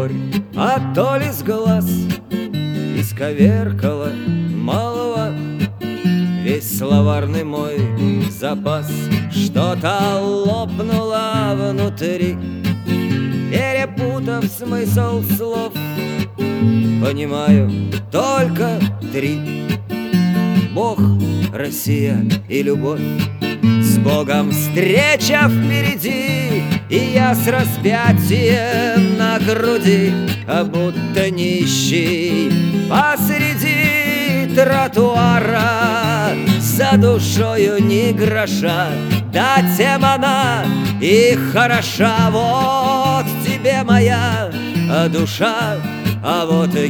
горь, а то ли с глаз исковеркала малого весь словарный мой запас. Что-то лопнуло внутри, перепутав смысл слов. Понимаю только три: Бог, Россия и любовь. С Богом встреча впереди, и я с распятием на груди, а будто нищий посреди тротуара. За душою ни гроша, да тем она и хороша. Вот тебе моя душа, а вот и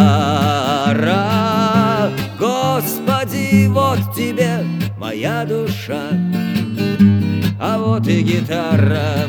гитара. Господи, вот тебе моя душа, а вот и гитара.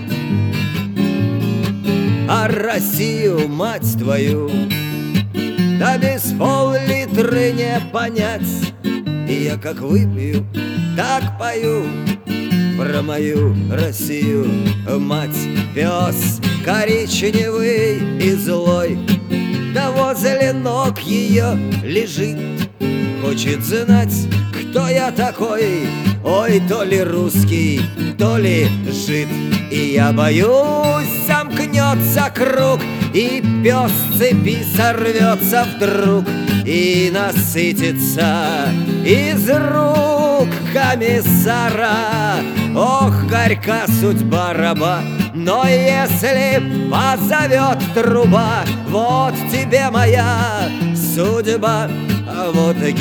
А Россию, мать твою, да без пол-литры не понять. И я как выпью, так пою про мою Россию, мать. Пес коричневый и злой, да возле ног ее лежит. Хочет знать, кто я такой, ой, то ли русский, то ли жид. И я боюсь, замкнется круг, и пес с цепи сорвется вдруг и насытится из рук комиссара. Ох, горька судьба раба, но если позовет труба, вот тебе моя судьба, а вот и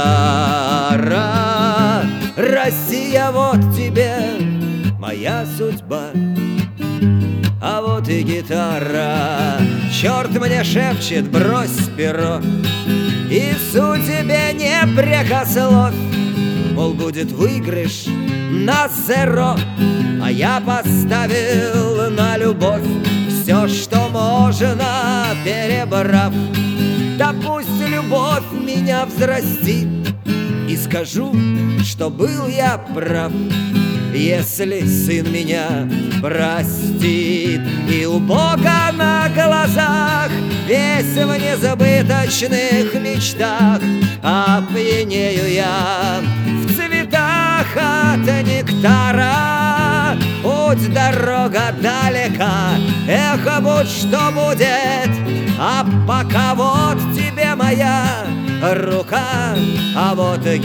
гитара. Россия, вот тебе моя судьба, а вот и гитара. Черт мне шепчет: брось перо, и судьбе не прекословь. Мол, будет выигрыш на зеро, а я поставил на любовь. Все, что можно, перебрав. Да пусть любовь меня взрастит, и скажу, что был я прав, если сын меня простит. И у Бога на глазах, весь в незабыточных мечтах, опьянею я в цветах от нектара. Путь, дорога далека, эх, будь что будет, а пока вот тебе моя рука, а вот и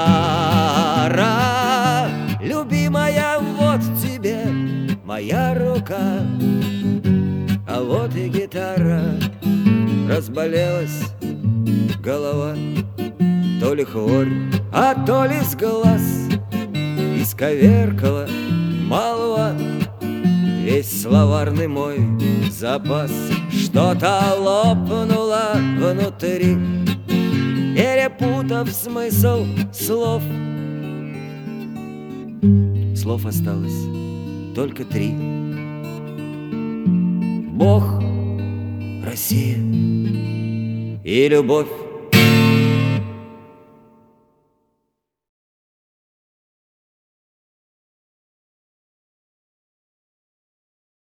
гитара. Любимая, вот тебе моя рука, а вот и гитара. Разболелась голова, то ли хворь, а то ли с глаз исковеркала малого весь словарный мой запас. Что-то лопнуло внутри, перепутав смысл слов. Слов осталось только три: Бог, Россия и любовь.